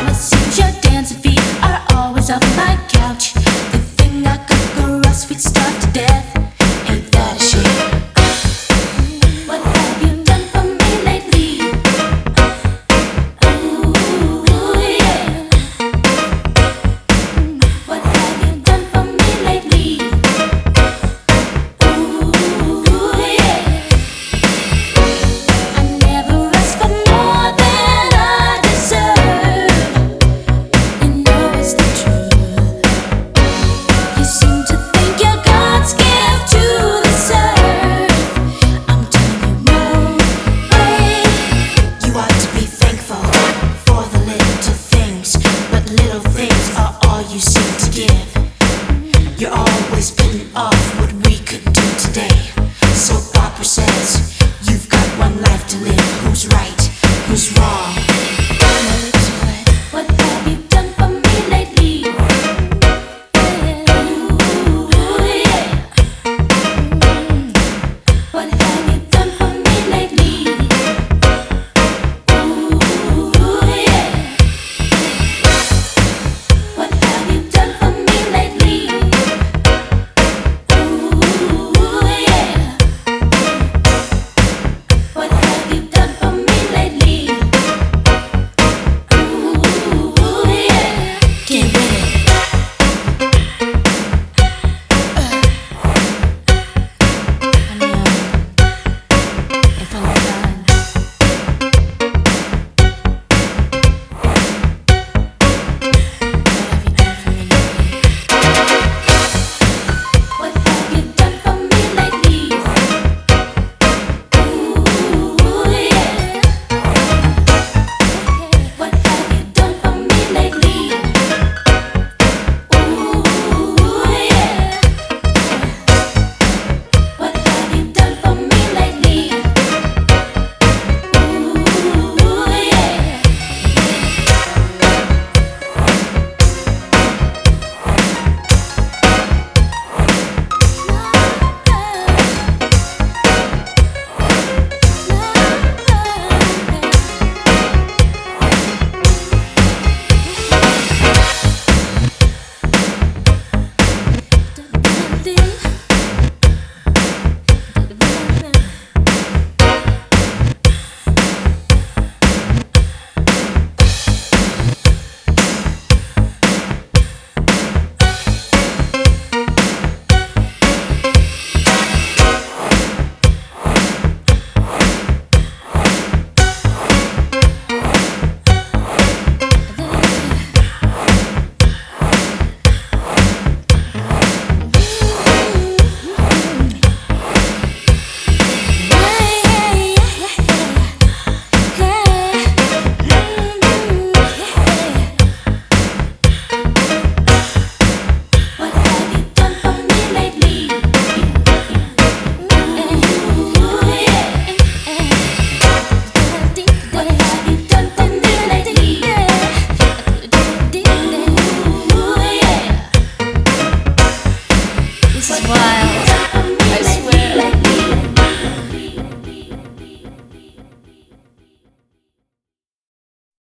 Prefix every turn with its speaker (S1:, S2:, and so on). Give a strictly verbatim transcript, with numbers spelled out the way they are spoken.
S1: it seems your dancing feet are always on my couch. The thing I could go raw, sweet stuff to death. Ain't that a shame? What have you done for me lately? Ooh, yeah. What have you done for me lately? Ooh, yeah. I never asked for more than I deserve. You know it's the truth. You seem to think you're God's gift to this earth. I'm telling you, no way. You ought to be thankful for the little things, but little things are all you seem to give.